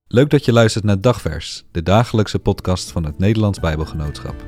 Leuk dat je luistert naar Dagvers, de dagelijkse podcast van het Nederlands Bijbelgenootschap.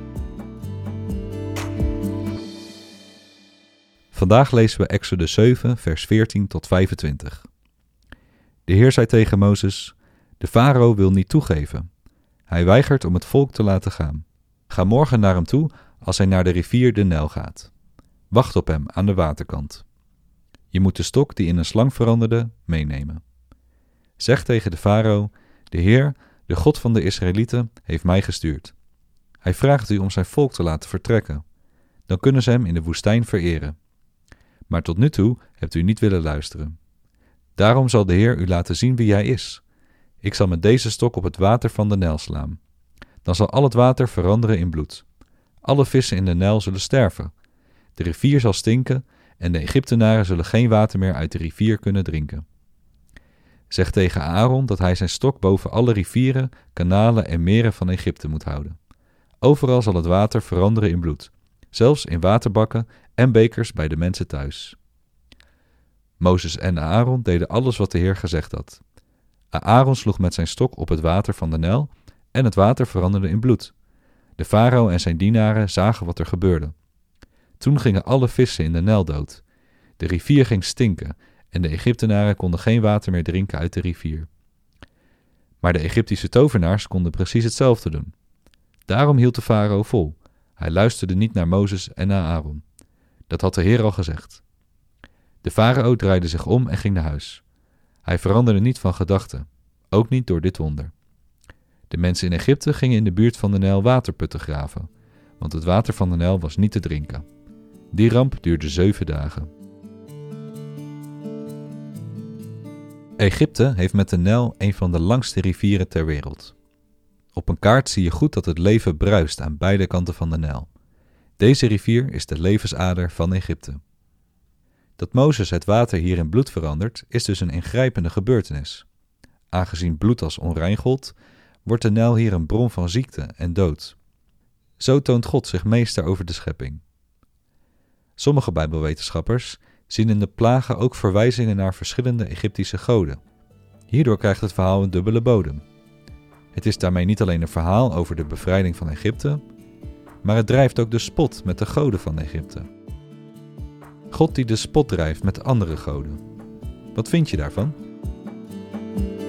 Vandaag lezen we Exodus 7, vers 14 tot 25. De Heer zei tegen Mozes: de farao wil niet toegeven. Hij weigert om het volk te laten gaan. Ga morgen naar hem toe als hij naar de rivier de Nijl gaat. Wacht op hem aan de waterkant. Je moet de stok die in een slang veranderde meenemen. Zeg tegen de farao: de Heer, de God van de Israëlieten, heeft mij gestuurd. Hij vraagt u om zijn volk te laten vertrekken. Dan kunnen ze hem in de woestijn vereren. Maar tot nu toe hebt u niet willen luisteren. Daarom zal de Heer u laten zien wie hij is. Ik zal met deze stok op het water van de Nijl slaan. Dan zal al het water veranderen in bloed. Alle vissen in de Nijl zullen sterven. De rivier zal stinken en de Egyptenaren zullen geen water meer uit de rivier kunnen drinken. Zeg tegen Aaron dat hij zijn stok boven alle rivieren, kanalen en meren van Egypte moet houden. Overal zal het water veranderen in bloed, zelfs in waterbakken en bekers bij de mensen thuis. Mozes en Aaron deden alles wat de Heer gezegd had. Aaron sloeg met zijn stok op het water van de Nijl en het water veranderde in bloed. De farao en zijn dienaren zagen wat er gebeurde. Toen gingen alle vissen in de Nijl dood. De rivier ging stinken en de Egyptenaren konden geen water meer drinken uit de rivier. Maar de Egyptische tovenaars konden precies hetzelfde doen. Daarom hield de farao vol. Hij luisterde niet naar Mozes en naar Aaron. Dat had de Heer al gezegd. De farao draaide zich om en ging naar huis. Hij veranderde niet van gedachten, ook niet door dit wonder. De mensen in Egypte gingen in de buurt van de Nijl waterputten graven, want het water van de Nijl was niet te drinken. Die ramp duurde 7 dagen. Egypte heeft met de Nijl een van de langste rivieren ter wereld. Op een kaart zie je goed dat het leven bruist aan beide kanten van de Nijl. Deze rivier is de levensader van Egypte. Dat Mozes het water hier in bloed verandert, is dus een ingrijpende gebeurtenis. Aangezien bloed als onrein gold, wordt de Nijl hier een bron van ziekte en dood. Zo toont God zich meester over de schepping. Sommige Bijbelwetenschappers zien in de plagen ook verwijzingen naar verschillende Egyptische goden. Hierdoor krijgt het verhaal een dubbele bodem. Het is daarmee niet alleen een verhaal over de bevrijding van Egypte, maar het drijft ook de spot met de goden van Egypte. God die de spot drijft met andere goden. Wat vind je daarvan?